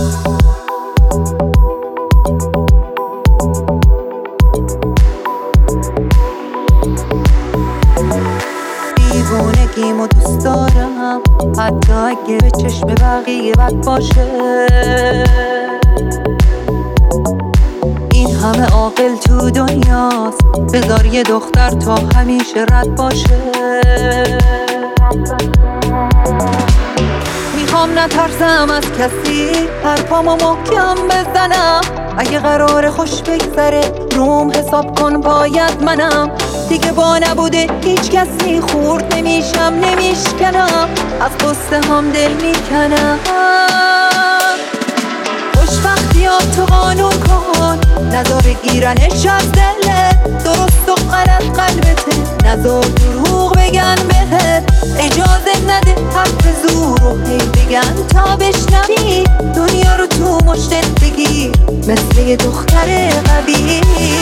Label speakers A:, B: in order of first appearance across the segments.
A: دیوونگیمو دوست دارم، حتی اگه به چشم بقیه بد باشه. این همه عاقل تو دنیاست، بذار یه دختر تا همیشه رد باشه. میخوام نترسم از کسی، حرفامو محکم بزنم. اگه قرار خوش بگذره روم حساب کن باید منم. دیگه با نبوده هیچ کسی خورد نمیشم نمیشکنم، از قصه هم دل میکنم. خوشبختیات تو قانون کن، نذار بگیرنش از دلت. درست و غلط قلبته، نذار دروغ بگن بهت. اجازه نده حرف زور رو هی بگن تا بشنوی. دنیا رو تو مشتت بگیر مثل یه دختر قوی.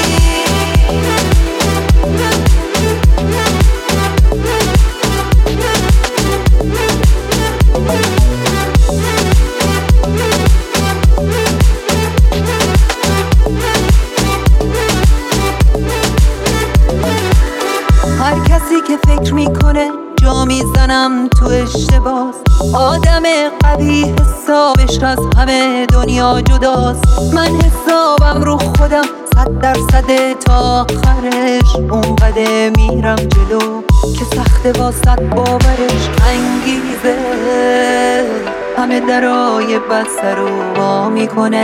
A: هر کسی که فکر میکنه جا میزنم تو اشتباس. آدم قوی حسابش از همه دنیا جداست. من حسابم رو خودم 100% تا آخرش. اونقدر میرم جلو که سخت واسط باورش. انگیزه همه درای بسته رو وا میکنه،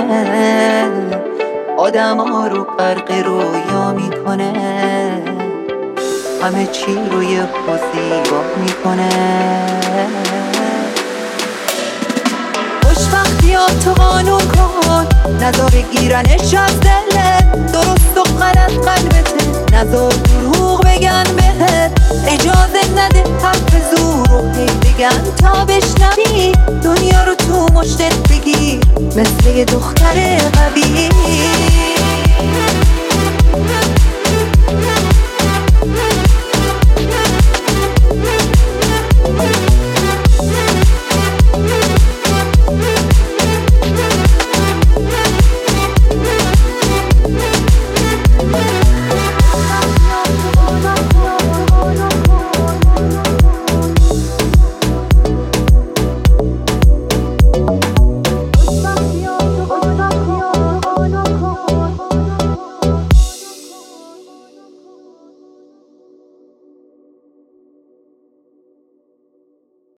A: آدم ها رو غرق رویا میکنه، همه چی رو یه زیبا میکنه. خوشبختیات تو قانون کن، نذار بگیرنش از دلت. درست و غلط قلبته، نذار دروغ بگن بهت. اجازه نده حرف زور رو هی بگن تا بشنوی. دنیا رو تو مشتت بگیر مثل یه دختر قوی.